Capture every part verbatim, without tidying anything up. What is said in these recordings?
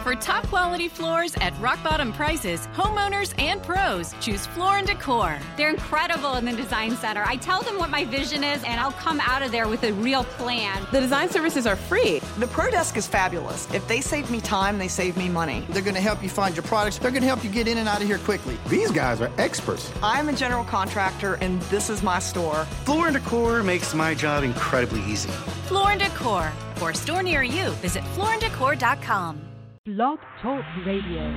For top quality floors at rock bottom prices, homeowners and pros choose Floor and Decor. They're incredible in the design center. I tell them what my vision is, and I'll come out of there with a real plan. The design services are free. The Pro Desk is fabulous. If they save me time, they save me money. They're going to help you find your products. They're going to help you get in and out of here quickly. These guys are experts. I'm a general contractor, and this is my store. Floor and Decor makes my job incredibly easy. Floor and Decor. For a store near you, visit floor and decor dot com. Blog Talk Radio.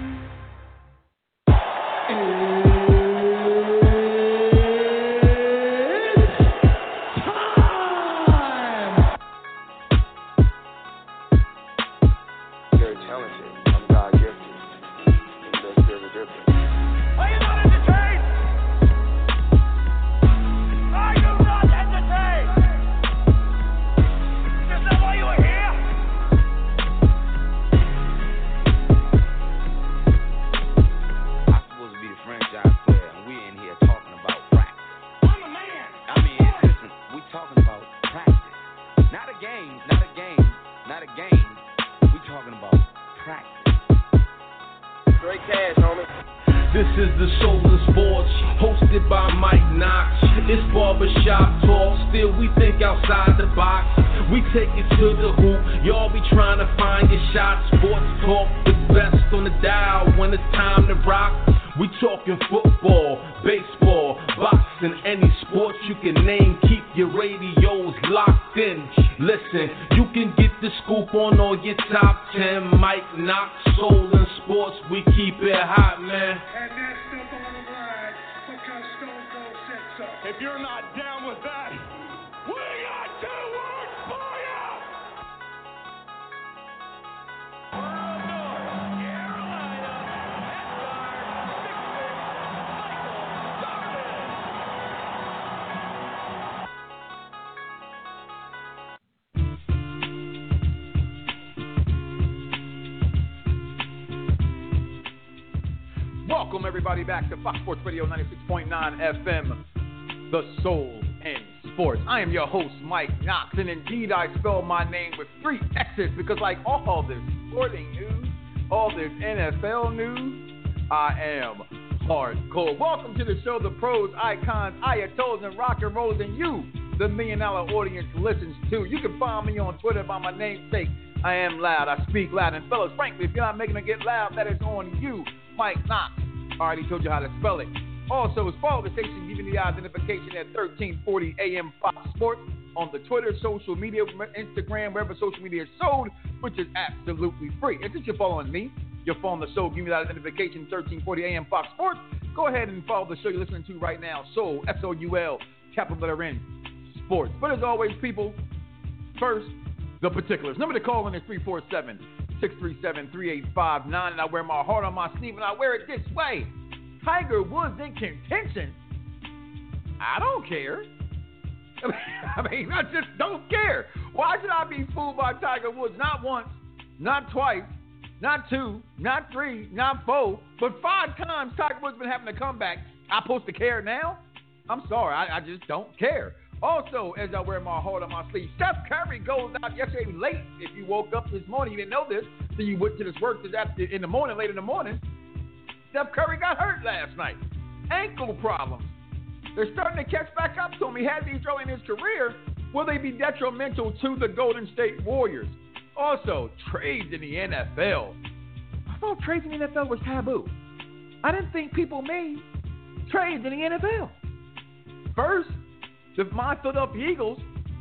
Welcome, everybody, back to Fox Sports Radio ninety-six point nine F M, The Soul in Sports. I am your host, Mike Knox, and indeed I spell my name with three X's because like all this sporting news, all this N F L news, I am hardcore. Welcome to the show, the pros, icons, ayatollahs, and rock and rolls, and you, the million dollar audience, listens to. You can find me on Twitter by my namesake. I am loud, I speak loud, and fellas, frankly, if you're not making it get loud, that is on you, Mike Knox. I already told you how to spell it. Also, follow the station, giving the identification at thirteen forty A M Fox Sports on the Twitter, social media, Instagram, wherever social media is sold, which is absolutely free. And since you're following me, you're following the show, give me that identification, thirteen forty A M Fox Sports. Go ahead and follow the show you're listening to right now, Soul, S O U L, capital letter N, Sports. But as always, people, first, the particulars. Number to call in is three four seven, six three seven, three eight five nine, and I wear my heart on my sleeve, and I wear it this way. Tiger Woods in contention? I don't care. I mean, I just don't care. Why should I be fooled by Tiger Woods? Not once, not twice, not two, not three, not four, but five times Tiger Woods been having a comeback. I'm supposed to care now? I'm sorry, I, I just don't care. Also, as I wear my heart on my sleeve, Steph Curry goes out yesterday late. If you woke up this morning, you didn't know this, so you went to this work this after, in the morning, late in the morning. Steph Curry got hurt last night. Ankle problems. They're starting to catch back up to him. He had these early in his career. Will they be detrimental to the Golden State Warriors? Also, trades in the N F L. I thought trades in the N F L was taboo. I didn't think people made trades in the N F L. First, if my Philadelphia Eagles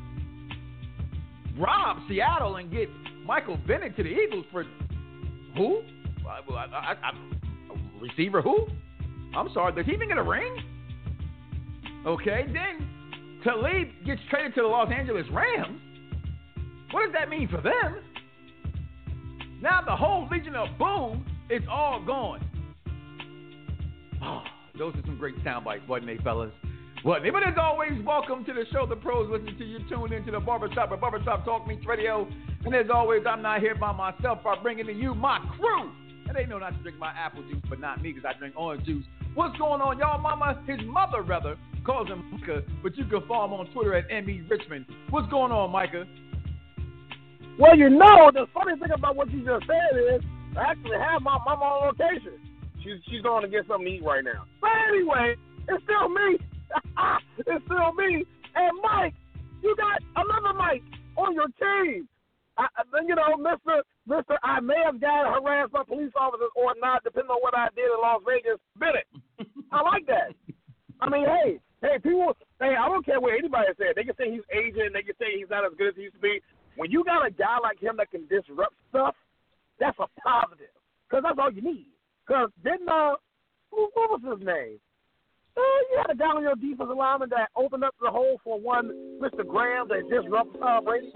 rob Seattle and get Michael Bennett to the Eagles for who? I, I, I, I, receiver who? I'm sorry, does he even get a ring? Okay, then Talib gets traded to the Los Angeles Rams. What does that mean for them? Now the whole Legion of Boom is all gone. Oh, those are some great sound bites, wasn't they, fellas? Wasn't they? But as always, welcome to the show. The pros listen to you. Tuned into the Barbershop or Barbershop Talk Meets Radio. And as always, I'm not here by myself. I'm bringing to you my crew. And they know not to drink my apple juice, but not me because I drink orange juice. What's going on, y'all? Mama, his mother, rather, calls him Micah, but you can follow him on Twitter at M E Richmond. What's going on, Micah? Well, you know, the funny thing about what you just said is I actually have my mama on location. She's she's going to get something to eat right now. But anyway, it's still me. It's still me. And Mike, you got another Mike on your team. I, you know, Mister Mister I may have got harassed by police officers or not, depending on what I did in Las Vegas. Bennett. I like that. I mean, hey, hey, people, hey, I don't care what anybody said. They can say he's aging. They can say he's not as good as he used to be. When you got a guy like him that can disrupt stuff, that's a positive. Because that's all you need. Because didn't, uh, who, what was his name? Uh, you had a guy on your defensive lineman that opened up the hole for one Mister Graham that disrupted Tom Brady.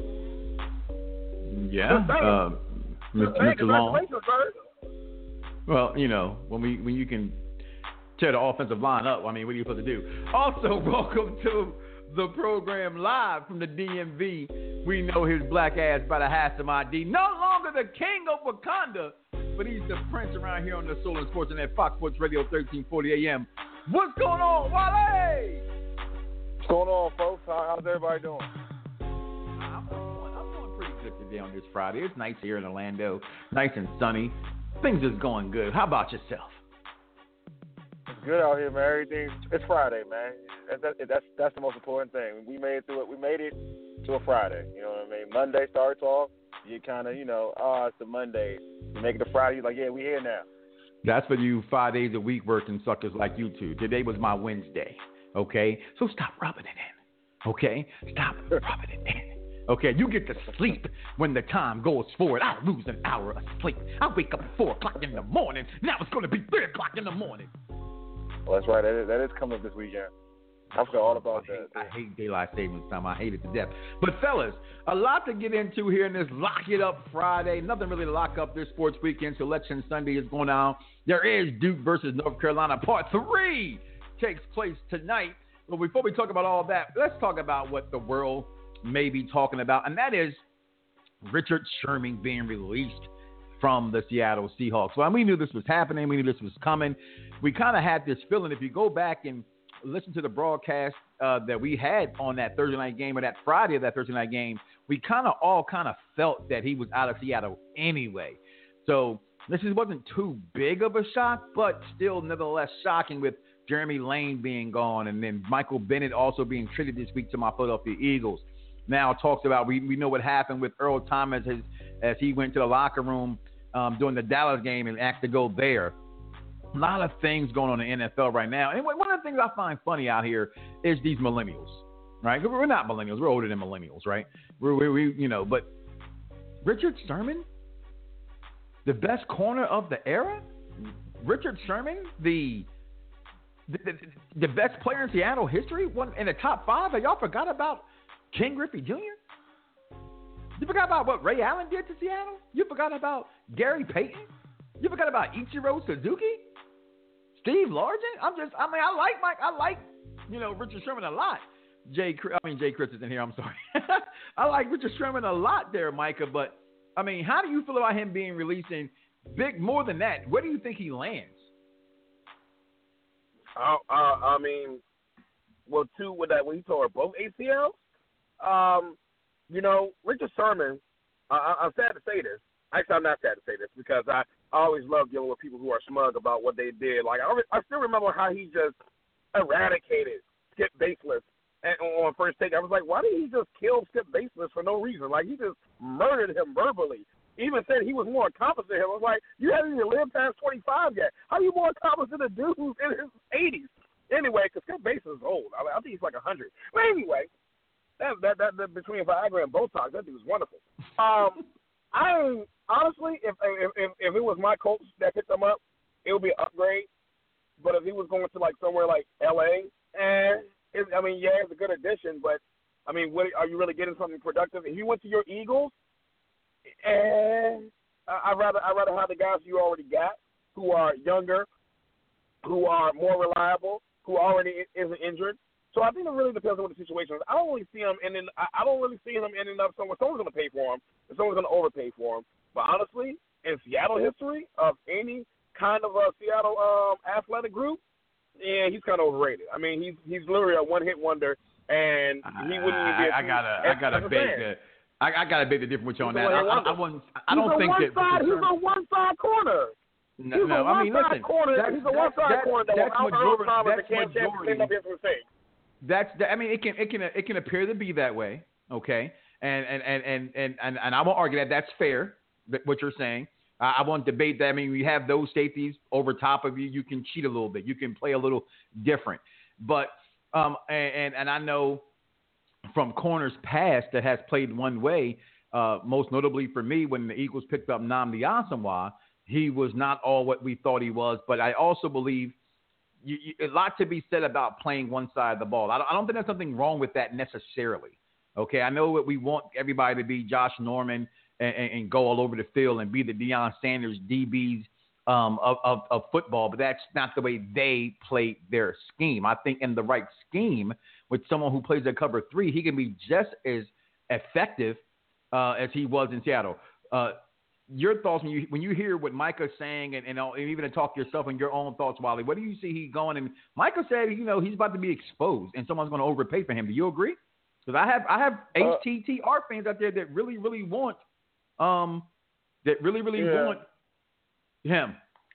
Yeah, uh, Mister Long. Well, you know, when we when you can tear the offensive line up, I mean, what are you supposed to do? Also, welcome to the program live from the D M V. We know his black ass by the Hassan I D. No longer the king of Wakanda, but he's the prince around here on the Soul and Sports and at Fox Sports Radio thirteen forty A M. What's going on, Wale? What's going on, folks? How, how's everybody doing? I'm doing, I'm doing pretty good today on this Friday. It's nice here in Orlando, nice and sunny. Things is going good. How about yourself? It's good out here, man. Everything's it's Friday, man. That, that, that's that's the most important thing. We made it through it. We made it to a Friday. You know what I mean? Monday starts off. You kind of, you know, oh, it's a Monday. You make it a Friday. You're like, yeah, we here now. That's for you five days a week working suckers like you two. Today was my Wednesday, okay? So stop rubbing it in, okay? Stop rubbing it in, okay? You get to sleep when the time goes forward. I lose an hour of sleep. I wake up at four o'clock in the morning. Now it's going to be three o'clock in the morning. Well, that's right. That is, that is coming up this weekend. I forgot all about I hate, that. I hate daylight savings time. I hate it to death. But, fellas, a lot to get into here in this Lock It Up Friday. Nothing really to lock up this sports weekend. Selection Sunday is going on. There is Duke versus North Carolina. Part three takes place tonight. But before we talk about all that, let's talk about what the world may be talking about, and that is Richard Sherman being released from the Seattle Seahawks. Well, we knew this was happening. We knew this was coming. We kind of had this feeling. If you go back and listen to the broadcast uh, that we had on that Thursday night game or that Friday of that Thursday night game, we kind of all kind of felt that he was out of Seattle anyway. So this wasn't too big of a shock, but still nevertheless shocking with Jeremy Lane being gone and then Michael Bennett also being traded this week to my Philadelphia Eagles. Now talks about, we, we know what happened with Earl Thomas as, as he went to the locker room um, during the Dallas game and asked to go there. A lot of things going on in the N F L right now. And one of the things I find funny out here is these millennials, right? We're not millennials. We're older than millennials, right? We're, we, we, you know, but Richard Sherman, the best corner of the era? Richard Sherman, the the, the, the best player in Seattle history? One in the top five? Have y'all forgot about Ken Griffey Junior? You forgot about what Ray Allen did to Seattle? You forgot about Gary Payton? You forgot about Ichiro Suzuki? Steve Largent? I'm just, I mean, I like Mike, I like, you know, Richard Sherman a lot. Jay, I mean, Jay Chris is in here, I'm sorry. I like Richard Sherman a lot there, Micah, but, I mean, how do you feel about him being released in big, more than that? Where do you think he lands? Uh, uh, I mean, well, two, with that, when he tore both A C Ls, um, you know, Richard Sherman, uh, I'm sad to say this. Actually, I'm not sad to say this because I, I always love dealing with people who are smug about what they did. Like, I, re- I still remember how he just eradicated Skip Baseless and, on first take. I was like, why did he just kill Skip Baseless for no reason? Like, he just murdered him verbally. Even said he was more accomplished than him. I was like, you haven't even lived past twenty-five yet. How are you more accomplished than a dude who's in his eighties? Anyway, because Skip Baseless is old. I, I think he's like one hundred. But anyway, that, that, that, that between Viagra and Botox, that dude was wonderful. Um, I honestly, if, if if if it was my coach that picked him up, it would be an upgrade. But if he was going to like somewhere like L A, and it, I mean, yeah, it's a good addition, but I mean, what, are you really getting something productive? If you went to your Eagles, and I would rather I rather have the guys you already got, who are younger, who are more reliable, who already isn't injured. So I think it really depends on what the situation is. I don't really see him ending. I don't really see him ending up somewhere. Someone's going to pay for him, and someone's going to overpay for him. But honestly, in Seattle history of any kind of a Seattle um, athletic group, yeah, he's kind of overrated. I mean, he's he's literally a one hit wonder, and he wouldn't even be. A I, I gotta I gotta beg the I, I got to beg the difference with you on He's that. I, I, I, wouldn't, I don't think one that. Side, he's a one-side corner. No, he's no a I mean, listen. Corner. That's, he's a one-side that's, corner. That that's without majority. That's Cam majority. Up into the same. That's. I mean, it can. It can. It can appear to be that way. Okay. And and and and and and, and I won't argue that that's fair. What you're saying. I, I won't debate that. I mean, we have those safeties over top of you. You can cheat a little bit. You can play a little different. But um and and, and I know from corners past that has played one way. Uh, most notably for me, when the Eagles picked up Nnamdi Asomugha, he was not all what we thought he was. But I also believe you, you, a lot to be said about playing one side of the ball. I don't, I don't think there's something wrong with that necessarily. Okay, I know that we want everybody to be Josh Norman and, and, and go all over the field and be the Deion Sanders D Bs um, of, of, of football, but that's not the way they play their scheme. I think in the right scheme, with someone who plays a cover three, he can be just as effective Uh, as he was in Seattle. Uh, your thoughts when you when you hear what Micah's saying, and, and, and even to talk to yourself and your own thoughts, Wally, where do you see he going? And Micah said, you know, he's about to be exposed, and someone's going to overpay for him. Do you agree? Because I have I have uh, H T T R fans out there that really really want um that really really yeah. want him.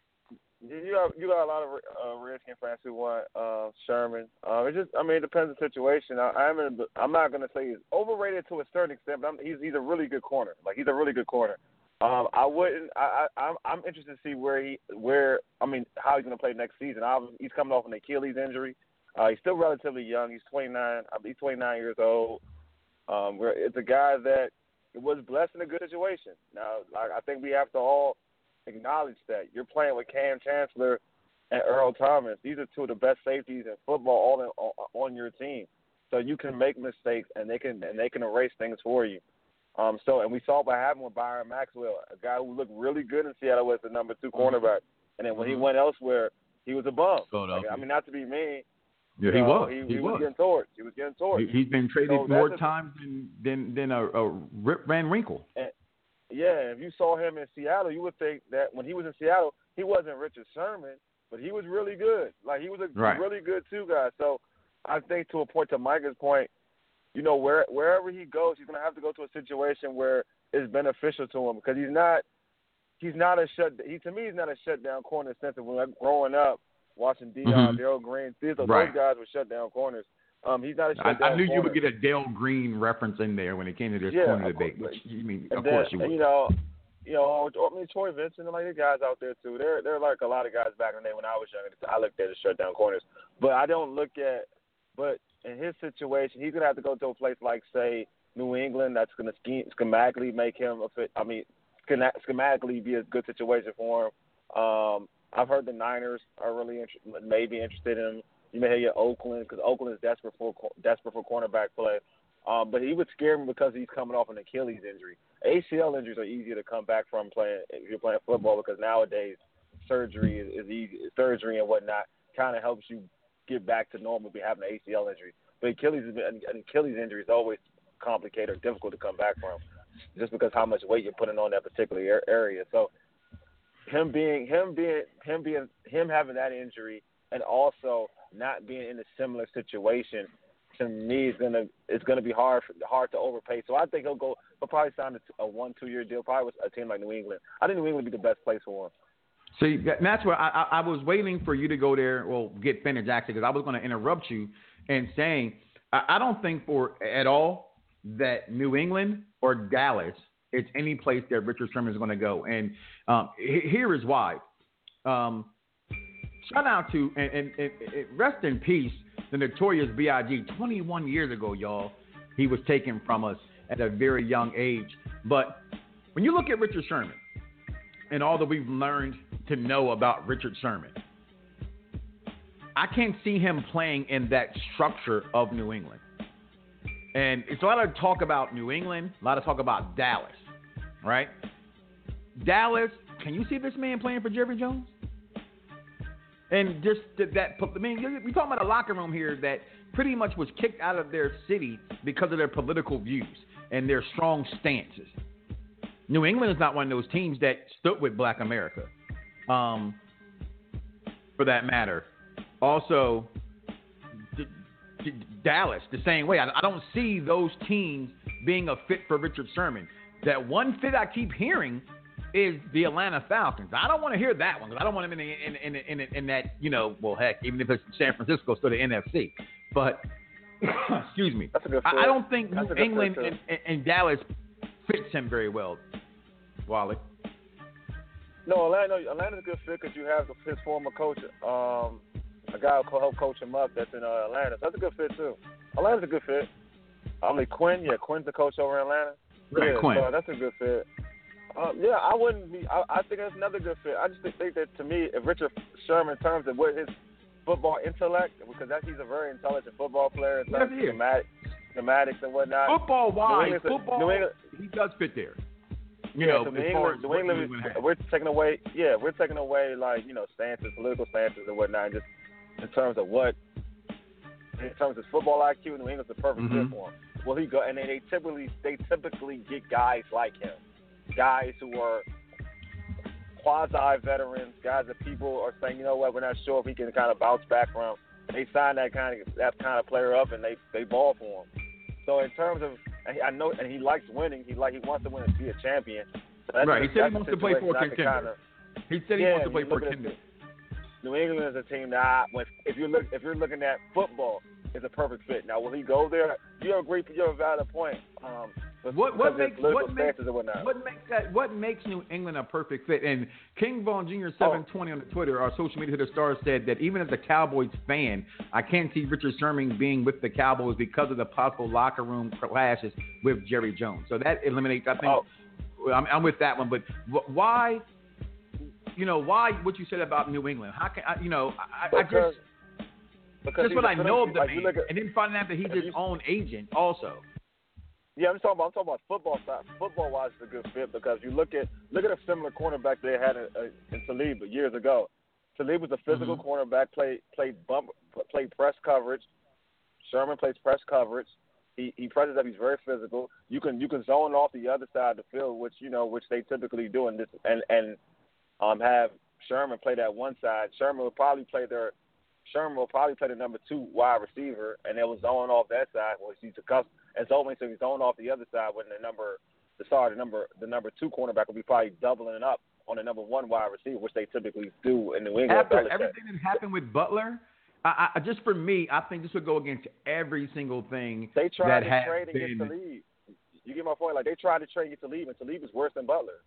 You got you got a lot of uh, Redskin fans who want uh, Sherman. Uh, it just, I mean, it depends on the situation. I, I'm in, I'm not going to say he's overrated to a certain extent, but I'm, he's he's a really good corner. Like he's a really good corner. Um, I wouldn't. I, I I'm I'm interested to see where he where I mean how he's going to play next season. Obviously, he's coming off an Achilles injury. Uh, he's still relatively young. He's twenty-nine. He's twenty-nine years old. Um, it's a guy that was blessed in a good situation. Now, like, I think we have to all acknowledge that you're playing with Cam Chancellor and Earl Thomas. These are two of the best safeties in football all in, on your team. So you can make mistakes and they can and they can erase things for you. Um, so and we saw what happened with Byron Maxwell, a guy who looked really good in Seattle as the number two cornerback, and then when he went elsewhere, he was a bum. Like, I mean, not to be mean. Yeah, he know, was. He, he, he was. was getting torched. He was getting torched. He, he's been traded so more a, times than than than a, a Rip Van Winkle. And, yeah, if you saw him in Seattle, you would think that when he was in Seattle, he wasn't Richard Sherman, but he was really good. Like, he was a right. really good two guy. So I think to a point, to Micah's point, you know, where wherever he goes, he's going to have to go to a situation where it's beneficial to him because he's not he's not a shut. He to me, he's not a shutdown corner in the sense of when like, growing up watching Deion, mm-hmm. Darrell Green, these those right. guys were shutdown corners. Um, he's not a shutdown I, I knew corner. you would get a Dale Green reference in there when it came to this yeah, corner of debate. course. Which, you mean, and of then, course you would. And, you know, you know, I mean, Troy Vincent and like the guys out there too. They're they're like a lot of guys back in the day when I was younger. I looked at as shutdown corners, but I don't look at. But in his situation, he's gonna have to go to a place like, say, New England. That's gonna scheme, schematically make him a fit. I mean, schematically be a good situation for him. Um, I've heard the Niners are really inter- maybe interested in him. You may hear Oakland because Oakland is desperate for desperate for cornerback play. Um, but he would scare me because he's coming off an Achilles injury. A C L injuries are easier to come back from playing if you're playing football because nowadays surgery is, is easy. Surgery and whatnot kind of helps you get back to normal if you have an A C L injury. But Achilles an Achilles injury is always complicated or difficult to come back from, just because how much weight you're putting on that particular area. So him being him being him being him having that injury and also not being in a similar situation, to me, is gonna it's gonna be hard for, hard to overpay. So I think he'll go. He'll probably sign a, a one two year deal, probably with a team like New England. I think New England would be the best place for him. See, that's where I, I, I was waiting for you to go there. Well, get finished actually, because I was going to interrupt you and saying I, I don't think for at all that New England or Dallas is any place that Richard Sherman is going to go. And um, here is why. Um, shout out to and, and, and rest in peace. The notorious B I G twenty-one years ago, y'all, he was taken from us at a very young age. But when you look at Richard Sherman and all that we've learned to know about Richard Sherman, I can't see him playing in that structure of New England. And it's a lot of talk about New England, a lot of talk about Dallas, right? Dallas, can you see this man playing for Jerry Jones? And just that, I mean, we're talking about a locker room here that pretty much was kicked out of their city because of their political views and their strong stances. New England is not one of those teams that stood with Black America, um, for that matter. Also, D- D- Dallas, the same way. I, I don't see those teams being a fit for Richard Sherman. That one fit I keep hearing is the Atlanta Falcons. I don't want to hear that one because I don't want him in, in, in, in, in, in that, you know, well, heck, even if it's San Francisco, still the N F C. But, excuse me, That's a good fit. I, I don't think That's New England and, and, and Dallas fits him very well, Wally. No, Atlanta, Atlanta's a good fit because you have his former coach, um, a guy who helped coach him up that's in uh, Atlanta. That's a good fit, too. Atlanta's a good fit. I mean, Quinn, yeah, Quinn's the coach over in Atlanta. Right, yeah, Quinn. So that's a good fit. Um, yeah, I wouldn't be. I, I think that's another good fit. I just think that to me, if Richard Sherman, in terms of what his football intellect, because that he's a very intelligent football player in terms yes, of pneumatic, pneumatics and whatnot. Football wise, football, New England, he does fit there. You yeah, know, so as New far England, as New England, New England we're taking away. Yeah, we're taking away like you know stances, political stances and whatnot. Just in terms of what, in terms of football I Q, New England's the perfect mm-hmm. fit for him. Well, he go, and then they typically they typically get guys like him, guys who are quasi-veterans, guys that people are saying, you know what, we're not sure if he can kind of bounce back from. They sign that kind of that kind of player up, and they they ball for him. So in terms of, I know, and he likes winning. He like he wants to win and be a champion. So that's right. A, he said he wants to play for a contender. Kinda, he said he yeah, wants to play for a contender. New England is a team that, if you look, if you're looking at football, is a perfect fit. Now, will he go there? You agree? You're a valid point. Um, What what makes what makes, what makes that what makes New England a perfect fit? And King Von Junior seven twenty oh. on the Twitter, our social media to the stars, said that even as a Cowboys fan, I can't see Richard Sherman being with the Cowboys because of the possible locker room clashes with Jerry Jones. So that eliminates. I think oh. I'm, I'm with that one. But why? You know why? What you said about New England? How can I? You know I, I just. Because just what I know of the like, man, at, and then finding out that he's his you, own agent also. Yeah, I'm talking about I'm talking about football side. Football wise, it's a good fit because you look at look at a similar cornerback they had in, in Talib years ago. Talib was a physical mm-hmm. cornerback, played played bump, played press coverage. Sherman plays press coverage. He he presses up. He's very physical. You can you can zone off the other side of the field, which you know which they typically do, and this and and um have Sherman play that one side. Sherman would probably play their. Sherman will probably play the number two wide receiver, and it was zone off that side. Well, he's accustomed, and so he's zone off the other side when the number, the sorry, the number, the number two cornerback will be probably doubling it up on the number one wide receiver, which they typically do in New England. After everything that happened with Butler, I, I, just for me, I think this would go against every single thing they tried that to has trade and been. get to leave. You get my point? Like they tried to trade and get to leave, and Talib is worse than Butler.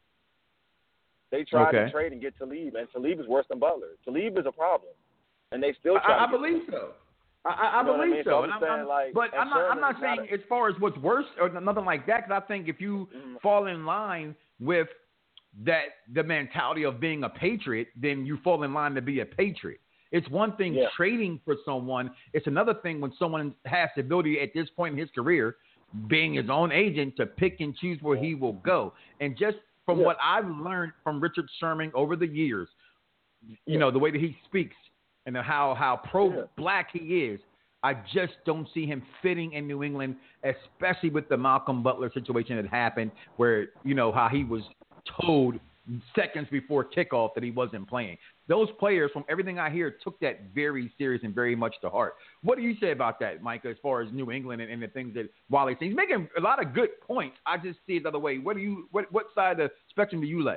They tried okay. to trade and get Talib, and Talib is worse than Butler. Talib is a problem. And they still try I, I to believe so. I, I, I believe I mean? so. so and I'm I'm, saying, I'm, like, but I'm not, I'm not saying not a, as far as what's worse or nothing like that, because I think if you mm-hmm. fall in line with that the mentality of being a patriot, then you fall in line to be a patriot. It's one thing yeah. trading for someone. It's another thing when someone has the ability at this point in his career, being his own agent, to pick and choose where he will go. And just from yeah. what I've learned from Richard Sherman over the years, you yeah. know, the way that he speaks, and how, how pro-black he is, I just don't see him fitting in New England, especially with the Malcolm Butler situation that happened where, you know, how he was told seconds before kickoff that he wasn't playing. Those players, from everything I hear, took that very serious and very much to heart. What do you say about that, Micah, as far as New England and, and the things that Wally says? He's making a lot of good points. I just see it the other way. What do you? What, what side of the spectrum do you lay?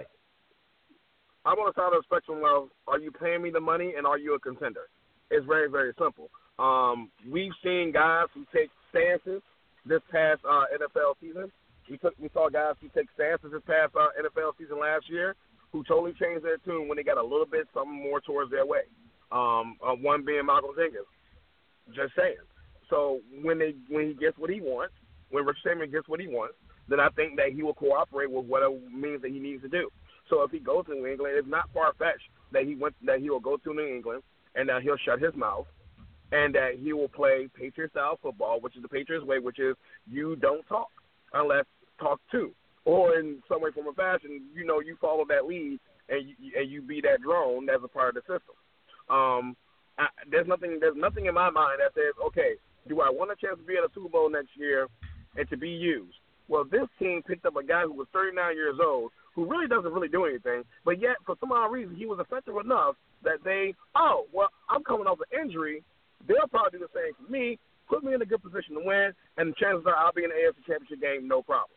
I'm on the side of the spectrum of, are you paying me the money and are you a contender? It's very, very simple. Um, we've seen guys who take stances this past uh, N F L season. We took, we saw guys who take stances this past uh, N F L season last year who totally changed their tune when they got a little bit something more towards their way. Um, uh, one being Malcolm Jenkins. Just saying. So when they when he gets what he wants, when Richard Sherman gets what he wants, then I think that he will cooperate with whatever means that he needs to do. So if he goes to New England, it's not far-fetched that he went that he will go to New England and that he'll shut his mouth and that he will play Patriot-style football, which is the Patriots way, which is you don't talk unless talked to. Or in some way, form, or fashion, you know, you follow that lead and you, and you be that drone as a part of the system. Um, I, there's nothing there's nothing in my mind that says, okay, do I want a chance to be in a Super Bowl next year and to be used? Well, this team picked up a guy who was thirty-nine years old, who really doesn't really do anything, but yet for some odd reason he was effective enough that they, oh, well, I'm coming off an injury. They'll probably do the same for me. put me in a good position to win, and chances are I'll be in the A F C Championship game, no problem.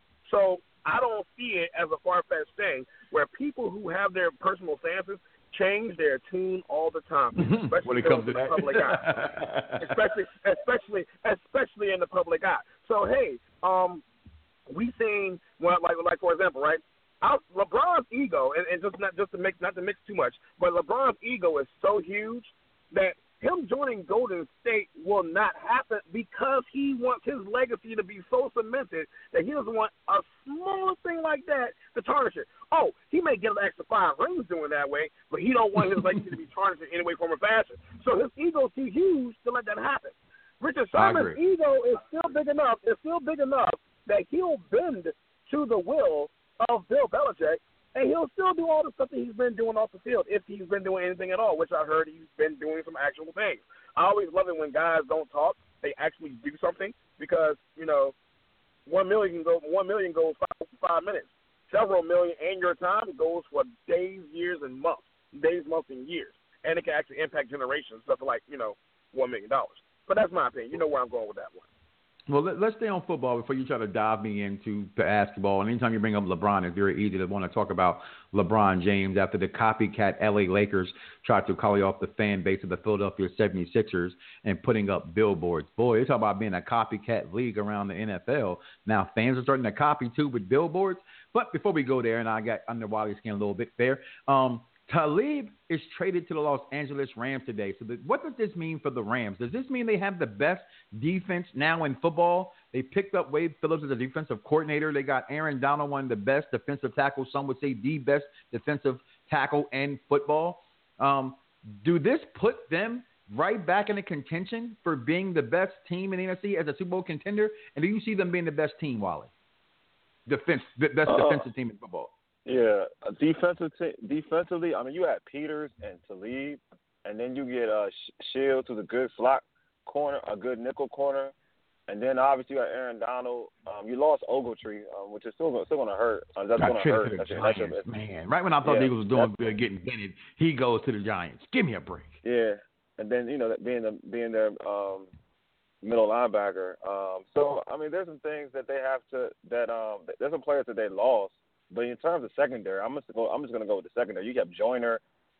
So I don't see it as a far-fetched thing where people who have their personal stances change their tune all the time, especially when it comes to the that. public eye. especially, especially, especially in the public eye. So hey, um, we seen well, like, like for example, right? Out, LeBron's ego, and, and just not just to mix, not to mix too much, but LeBron's ego is so huge that him joining Golden State will not happen because he wants his legacy to be so cemented that he doesn't want a small thing like that to tarnish it. Oh, he may get an extra five rings doing that way, but he don't want his legacy to be tarnished in any way, form, or fashion. So his ego's too huge to let that happen. Richard Sherman's ego is still big enough. It's still big enough that he'll bend to the will of Bill Belichick, and he'll still do all the stuff that he's been doing off the field, if he's been doing anything at all, which I heard he's been doing some actual things. I always love it when guys don't talk; they actually do something, because you know, one million go one million goes five, five minutes. Several million in your time goes for days, years, and months. Days, months, and years, and it can actually impact generations. Stuff like you know, one million dollars. But that's my opinion. You know where I'm going with that one. Well, let, let's stay on football before you try to dive me into basketball. And anytime you bring up LeBron, it's very easy to want to talk about LeBron James after the copycat L A Lakers tried to call off the fan base of the Philadelphia seventy-sixers and putting up billboards. Boy, you talk about being a copycat league around the N F L. Now fans are starting to copy too with billboards. But before we go there, and I got under Wally's skin a little bit there, um, Talib is traded to the Los Angeles Rams today. So the, what does this mean for the Rams? Does this mean they have the best defense now in football? They picked up Wade Phillips as a defensive coordinator. They got Aaron Donald, one of the best defensive tackles. Some would say the best defensive tackle in football. Um, do this put them right back into contention for being the best team in the N F C as a Super Bowl contender? And do you see them being the best team, Wally? Defense, the best uh, defensive team in football. Yeah, defensive t- defensively, I mean, you had Peters and Talib, and then you get uh, Shields, who's a good slot corner, a good nickel corner, and then obviously you got Aaron Donald. Um, you lost Ogletree, um, which is still still going to hurt. Uh, that's going to hurt. That's Giants, your, that's man. Right when I thought yeah, the Eagles was doing good, getting dented, he goes to the Giants. Give me a break. Yeah, and then you know that being the being their um, middle linebacker. Um, so I mean, there's some things that they have to that um, there's some players that they lost. But in terms of secondary, I'm just go. I'm just going to go with the secondary. You have Joyner,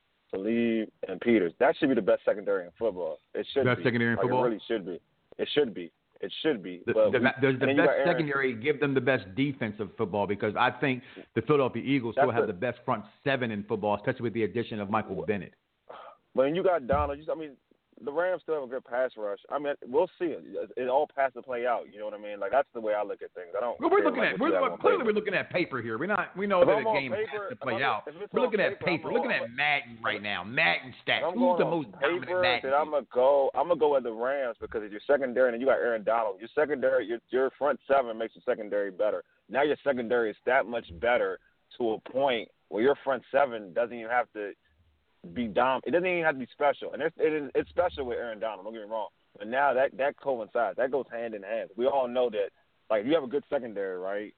Talib, and Peters. That should be the best secondary in football. It should best be. secondary in like, football. It really should be. It should be. It should be. The, but the, we, does the best Aaron, secondary give them the best defensive football? Because I think the Philadelphia Eagles still have a, the best front seven in football, especially with the addition of Michael well, Bennett. But when you got Donald, you, I mean, the Rams still have a good pass rush. I mean, we'll see. It, it all has to play out. You know what I mean? Like that's the way I look at things. I don't. Well, we're looking like at we're clearly we're looking at paper here. We're not. We know if that I'm the game paper, has to play I'm, out. We're looking paper, at paper. We're looking at Madden right now. Madden stats. I'm Who's the on most dominant paper Madden? That I'm gonna go. I'm gonna go with the Rams because it's your secondary, and you got Aaron Donald. Your secondary, your your front seven makes your secondary better. Now your secondary is that much better to a point where your front seven doesn't even have to be dom. It doesn't even have to be special, and it's it is, it's special with Aaron Donald. Don't get me wrong. But now that, that coincides. That goes hand in hand. We all know that, like, if you have a good secondary, right,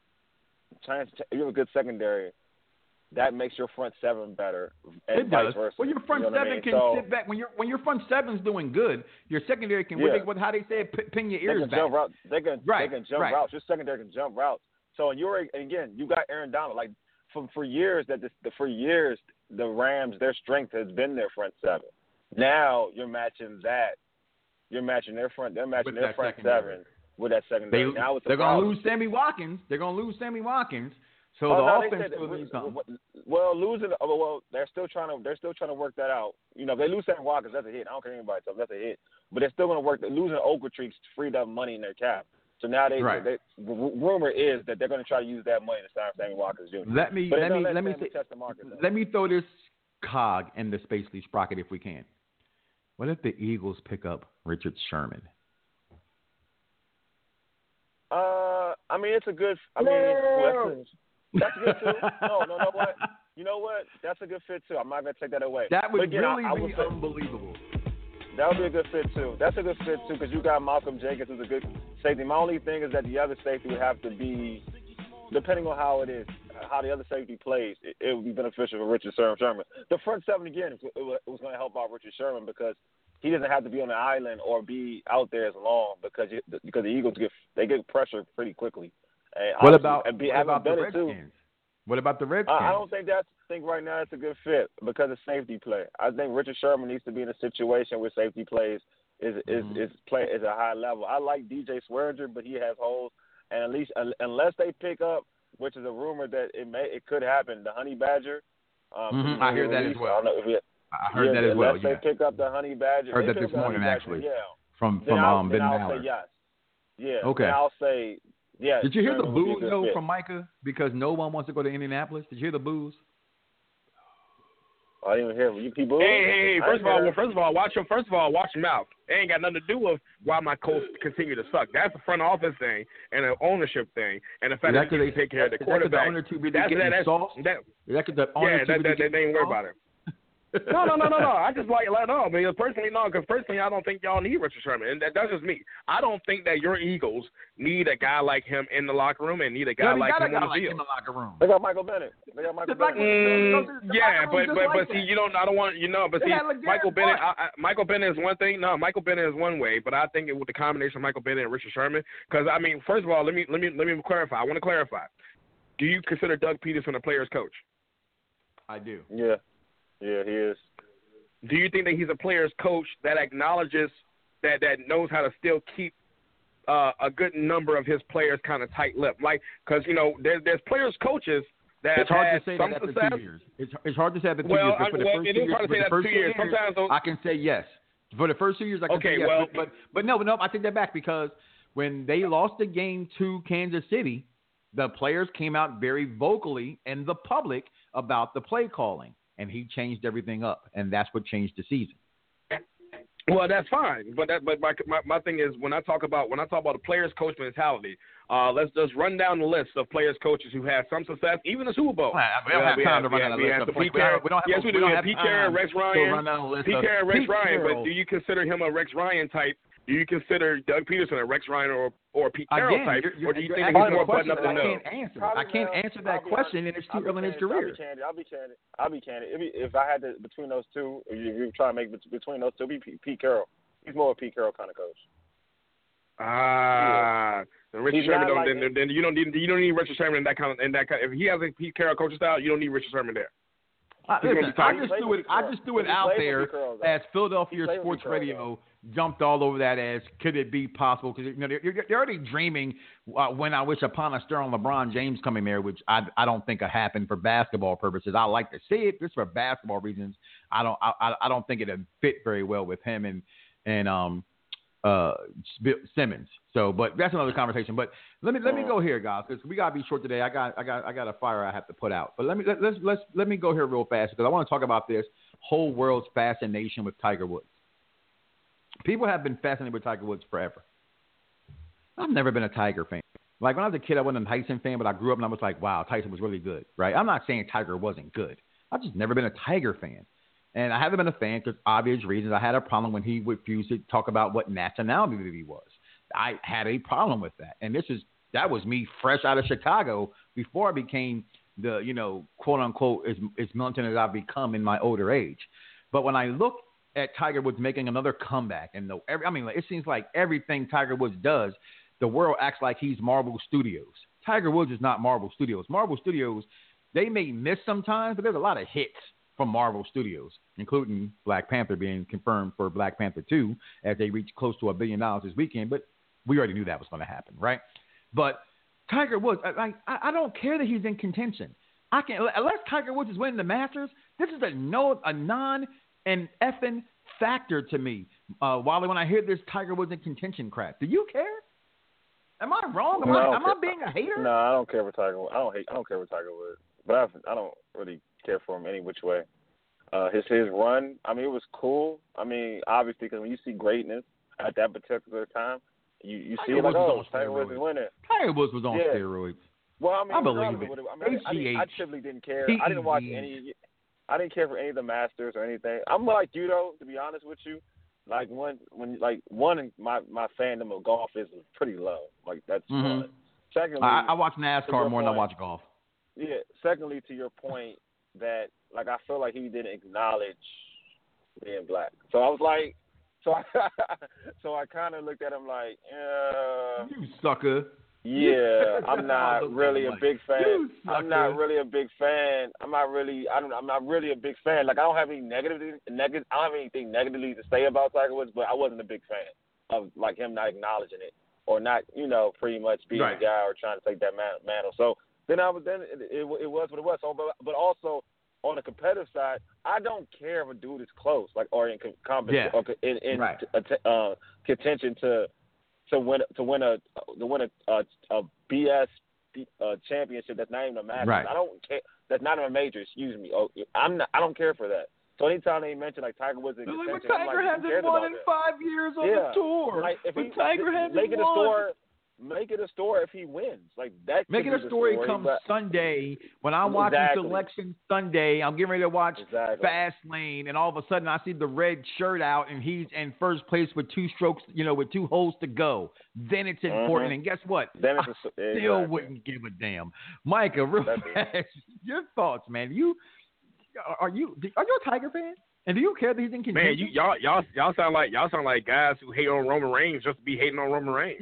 chance, if you have a good secondary, that makes your front seven better and it vice does. versa. Well, your front you know seven I mean? can so, sit back. When, your when your front seven's doing good, your secondary can, yeah. what they, how they say it, p- pin your ears they can back. Jump routes. They can, right. they can jump right. routes. Your secondary can jump routes. So, and you're, again, you got Aaron Donald. Like, for, for years, that this, for years, the Rams, their strength has been their front seven. Now you're matching that. You're matching their front. They're matching with their front secondary. seven with that secondary. They, now it's they're going to lose problem. Sammy Watkins. They're going to lose Sammy Watkins. So oh, the no, offense still needs something. Well, losing. Well, they're still trying to. They're still trying to work that out. You know, if they lose Sammy Watkins, that's a hit. I don't care what anybody tells. That's a hit. But they're still going to work. Losing Ogletree freed up money in their cap. So now they. Right. they rumor is that they're going to try to use that money to sign Sammy Watkins Junior Let me but let me let, let me say, say, market, let me throw this cog in the Space League sprocket if we can. What if the Eagles pick up Richard Sherman? Uh, I mean, it's a good. I mean, No. that's, that's good too. No, no, no. What? You know what? That's a good fit too. I'm not gonna take that away. That would again, really I, I be would say, unbelievable. That would be a good fit too. That's a good fit too because you got Malcolm Jenkins, who's a good safety. My only thing is that the other safety would have to be, depending on how it is, how the other safety plays, it, it would be beneficial for Richard Sherman. The front seven again, it, it was going to help out Richard Sherman because he doesn't have to be on the island or be out there as long because you, because the Eagles get they get pressure pretty quickly. And what about, and be, what about the Bennett Redskins? Too, what about the Redskins? I, I don't think that's I think right now it's a good fit because of safety play. I think Richard Sherman needs to be in a situation where safety plays is is mm-hmm. is play is a high level. I like D J Swearinger, but he has holes, and at least unless they pick up, which is a rumor that it may it could happen, the Honey Badger. Um, mm-hmm. I hear that as well. I don't know if it, I heard yeah, that as well. Unless yeah. they pick up the Honey Badger. Heard that this morning actually. Yeah. From from then um Ben Ben I'll Maller. say yes. Yeah. Okay. Then I'll say yeah. Did you hear the Sherman boos though fit. from Micah because no one wants to go to Indianapolis? Did you hear the boos? I didn't even hear you people. Hey, hey, hey! First of all, well, first of all, watch your first of all, watch your mouth. It ain't got nothing to do with why my Colts continue to suck. That's a front office thing and an ownership thing, and the fact that they take care of the quarterback. Is that the owner that's getting that, sauce? That, is that the owner yeah, that, that, that, they ain't worried about it. no, no, no, no, no. I just like let no because personally, no, because personally, I don't think y'all need Richard Sherman, and that, that's just me. I don't think that your Eagles need a guy like him in the locker room and need a guy yeah, like him a guy on the like field. In the locker room. They got Michael Bennett. They got Michael Bennett. Mm, yeah, but but like but see, you don't. I don't want you know. But they see, Michael Bennett. I, I, Michael Bennett is one thing. No, Michael Bennett is one way. But I think it with the combination of Michael Bennett and Richard Sherman, because I mean, first of all, let me let me let me clarify. I want to clarify. Do you consider Doug Peterson a player's coach? I do. Yeah, yeah, he is. Do you think that he's a player's coach that acknowledges that that knows how to still keep uh, a good number of his players kind of tight-lipped? Like, because you know, there's there's players coaches that it's hard had to say some that after success. two years. It's it's hard to say after two well, years. But for the well, first it two is years, hard to say that for the after first two years. years Sometimes those, I can say yes. For the first two years, I can okay, say yes. well, but, but but no, no, I take that back because when they lost the game to Kansas City, the players came out very vocally in the public about the play calling, and he changed everything up, and that's what changed the season. Well, that's fine, but that, but my, my my thing is when I talk about when I talk about the players' coach mentality, uh, let's just run down the list of players' coaches who had some success, even the Super Bowl. Well, we don't have we time have, to run down we the have, list. We have, we have, we don't have, yes, we do. We have Pete Carroll, Rex Ryan, Pete Carroll, Rex Ryan. But do you consider him a Rex Ryan type? Do you consider Doug Peterson a Rex Ryan or or Pete Carroll Again, type, you're, you're, or do you you're think he's more buttoned button up than no? I can't answer. I can't answer that question, and it's too early in his career. I'll be candid. I'll be candid. I'll be candid. If, if I had to between those two, if you, you try to make between those two, be Pete Carroll. He's more a Pete Carroll kind of coach. Ah, then Richard Sherman don't. Like then, then you don't need you don't need Richard Sherman in that kind of in that kind. If he has a Pete Carroll coaching style, you don't need Richard Sherman there. Uh, listen, I just threw it. I just threw it out there Carroll, as Philadelphia Sports Radio jumped all over that as could it be possible? Because you know they're, they're already dreaming uh, when I wish upon a star on LeBron James coming there, which I I don't think will happen for basketball purposes. I like to see it just for basketball reasons. I don't I I don't think it'd fit very well with him and and um uh Simmons. So, but that's another conversation. But let me let me go here, guys, because we gotta be short today. I got I got I got a fire I have to put out. But let me let, let's let's let me go here real fast because I want to talk about this whole world's fascination with Tiger Woods. People have been fascinated with Tiger Woods forever. I've never been a Tiger fan. Like when I was a kid, I wasn't a Tyson fan, but I grew up and I was like, wow, Tyson was really good, right? I'm not saying Tiger wasn't good. I've just never been a Tiger fan. And I haven't been a fan because obvious reasons. I had a problem when he refused to talk about what nationality he was. I had a problem with that. And this is that was me fresh out of Chicago before I became the, you know, quote unquote, as, as militant as I've become in my older age. But when I look at Tiger Woods making another comeback, and the, every, I mean, it seems like everything Tiger Woods does, the world acts like he's Marvel Studios. Tiger Woods is not Marvel Studios. Marvel Studios, they may miss sometimes, but there's a lot of hits from Marvel Studios, including Black Panther being confirmed for Black Panther two as they reach close to a billion dollars this weekend. But we already knew that was going to happen, right? But Tiger Woods, I, I, I don't care that he's in contention. I can unless Tiger Woods is winning the Masters. This is a no, a non and effing factor to me. Uh, Wally, when I hear this Tiger Woods in contention crap, do you care? Am I wrong? Am, no, I, I am I being a hater? No, I don't care for Tiger. I don't hate. I don't care for Tiger Woods, but I, I don't really care for him any which way. Uh, his his run, I mean, it was cool. I mean, obviously, because when you see greatness at that particular time, you, you see it like, oh, Tiger Woods is winning. Tiger Woods was on yeah. steroids. Well, I mean, I believe it. it I, mean, I, I, didn't, I typically didn't care. I didn't watch any. I didn't care for any of the Masters or anything. I'm like you though, to be honest with you. Like one, when like one, my my fandom of golf is pretty low. Like that's mm-hmm. fun. Secondly, I, I watch NASCAR more point, than I watch golf. Yeah. Secondly, to your point, that like I feel like he didn't acknowledge being black. So I was like, so I so I kind of looked at him like, uh, you sucker. Yeah, I'm not really a big fan. I'm not sucker. really a big fan. I'm not really. I don't. I'm not really a big fan. Like I don't have any negative. Negative. I don't have anything negatively to say about Tiger Woods, but I wasn't a big fan of like him not acknowledging it or not, you know, pretty much being right. the guy or trying to take that man- mantle. So then I was. Then it, it, it was what it was. So, but but also on the competitive side, I don't care if a dude is close, like or in competition yeah. or in, in right. uh, contention to. To win to win a to win a a, a B S uh, championship that's not even a Masters. Right. I don't care. That's not even a major. Excuse me. Oh, I'm not. I don't care for that. So anytime they mention like Tiger Woods in like, contention, Tiger I'm like, hasn't won in that? five years on yeah. the tour. Like, if but he, Tiger hasn't make it won. a story. Make it a story if he wins. Like that. Make it a story, story come but... Sunday when I'm watching exactly. Selection Sunday. I'm getting ready to watch exactly. Fast Lane, and all of a sudden I see the red shirt out, and he's in first place with two strokes, you know, with two holes to go. Then it's important. Mm-hmm. And guess what? Then it's I a, still exactly. wouldn't give a damn. Micah, real fast, your thoughts, man. You are you are you a Tiger fan? And do you care that he's in contention? Man, you y'all y'all y'all sound like y'all sound like guys who hate on Roman Reigns just to be hating on Roman Reigns.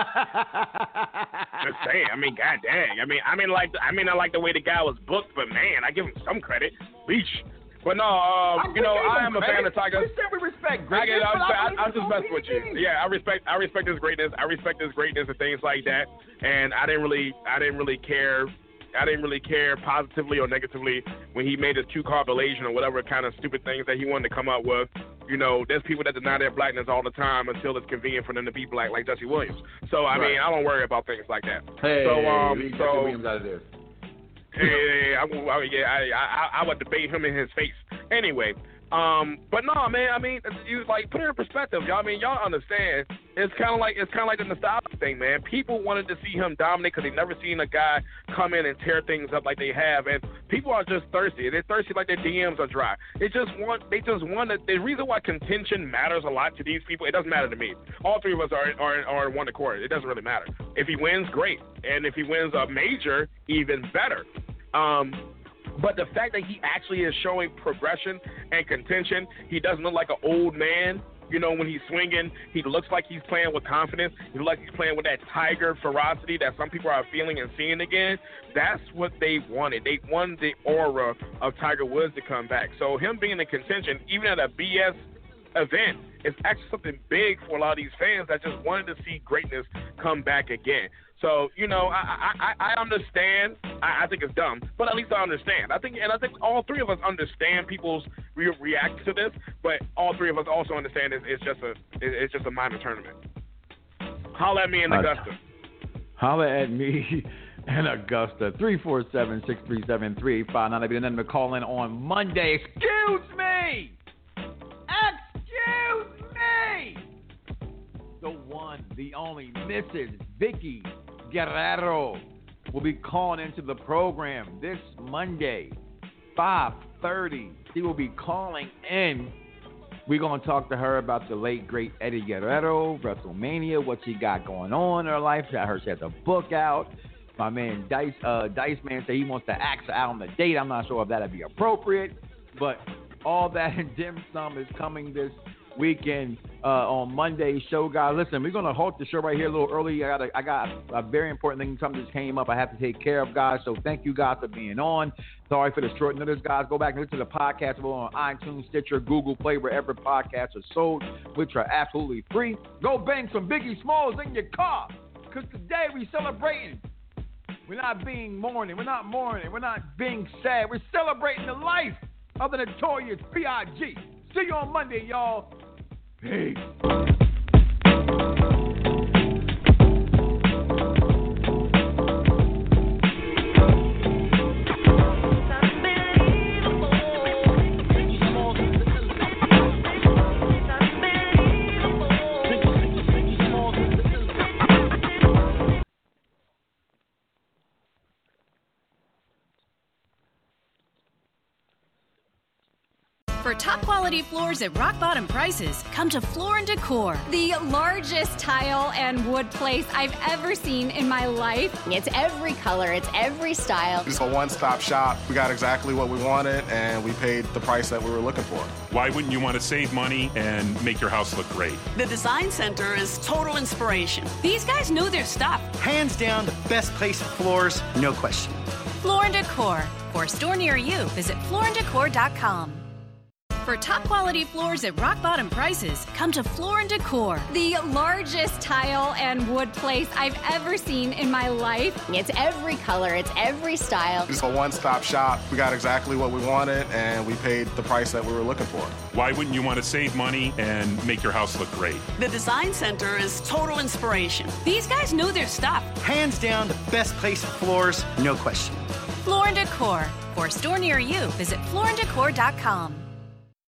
Just saying. I mean, god dang. I mean, I mean like I mean I like the way the guy was booked, but man, I give him some credit. Leash. But no, um, you know, I am a fan of Tiger. We said we respect I greatness. get, I, I, I, I'm just messing with you. Yeah, I respect I respect his greatness. I respect his greatness and things like that. And I didn't really I didn't really care. I didn't really care positively or negatively when he made his two-car Malaysian or whatever kind of stupid things that he wanted to come up with. You know, there's people that deny their blackness all the time until it's convenient for them to be black, like Jesse Williams. So, I right. mean, I don't worry about things like that. Hey, so, um, leave so, Jesse Williams out of there. Hey, I, I, yeah, I, I, I would debate him in his face. Anyway, um, but no, man. I mean, you like put it in perspective, y'all. I mean, y'all understand. It's kind of like it's kind of like the nostalgia thing, man. People wanted to see him dominate because they've never seen a guy come in and tear things up like they have, and people are just thirsty. They're thirsty like their D Ms are dry. They just want. They just want to, the reason why contention matters a lot to these people. It doesn't matter to me. All three of us are are are in one accord. It doesn't really matter. If he wins, great, and if he wins a major, even better. Um, but the fact that he actually is showing progression and contention, he doesn't look like an old man. You know, when he's swinging, he looks like he's playing with confidence. He looks like he's playing with that Tiger ferocity that some people are feeling and seeing again. That's what they wanted. They wanted the aura of Tiger Woods to come back. So him being in contention, even at a B S event, is actually something big for a lot of these fans that just wanted to see greatness come back again. So, you know, I I, I understand. I, I think it's dumb, but at least I understand. I think, and I think all three of us understand people's re- react to this, but all three of us also understand it's, it's just a it's just a minor tournament. Holla at me in Augusta. Uh, holla at me in Augusta. three four seven, six three seven, three eight five nine. I'll be the number to call in on Monday. Excuse me. Excuse me. The one, the only, Missus Vicky Guerrero will be calling into the program this Monday, five thirty. She will be calling in. We're going to talk to her about the late, great Eddie Guerrero, WrestleMania, what she got going on in her life. I heard she has a book out. My man Dice uh, Dice Man said he wants to ask her out on the date. I'm not sure if that would be appropriate, but all that and dim sum is coming this weekend uh, on Monday's show, guys. Listen, we're gonna halt the show right here a little early. I got a, I got a very important thing. Something just came up. I have to take care of, guys. So thank you, guys, for being on. Sorry for the short notice, guys. Go back and listen to the podcast. We're on iTunes, Stitcher, Google Play, wherever podcasts are sold, which are absolutely free. Go bang some Biggie Smalls in your car, because today we celebrating. We're not being mourning. We're not mourning. We're not being sad. We're celebrating the life of the notorious P I G. See you on Monday, y'all. Peace. For top quality floors at rock bottom prices, come to Floor and Decor. The largest tile and wood place I've ever seen in my life. It's every color, it's every style. It's a one-stop shop. We got exactly what we wanted, and we paid the price that we were looking for. Why wouldn't you want to save money and make your house look great? The Design Center is total inspiration. These guys know their stuff. Hands down, the best place for floors, no question. Floor and Decor. For a store near you, visit floor and decor dot com. For top quality floors at rock bottom prices, come to Floor and Decor. The largest tile and wood place I've ever seen in my life. It's every color, it's every style. It's a one-stop shop. We got exactly what we wanted, and we paid the price that we were looking for. Why wouldn't you want to save money and make your house look great? The Design Center is total inspiration. These guys know their stuff. Hands down, the best place for floors, no question. Floor and Decor. For a store near you, visit floor and decor dot com.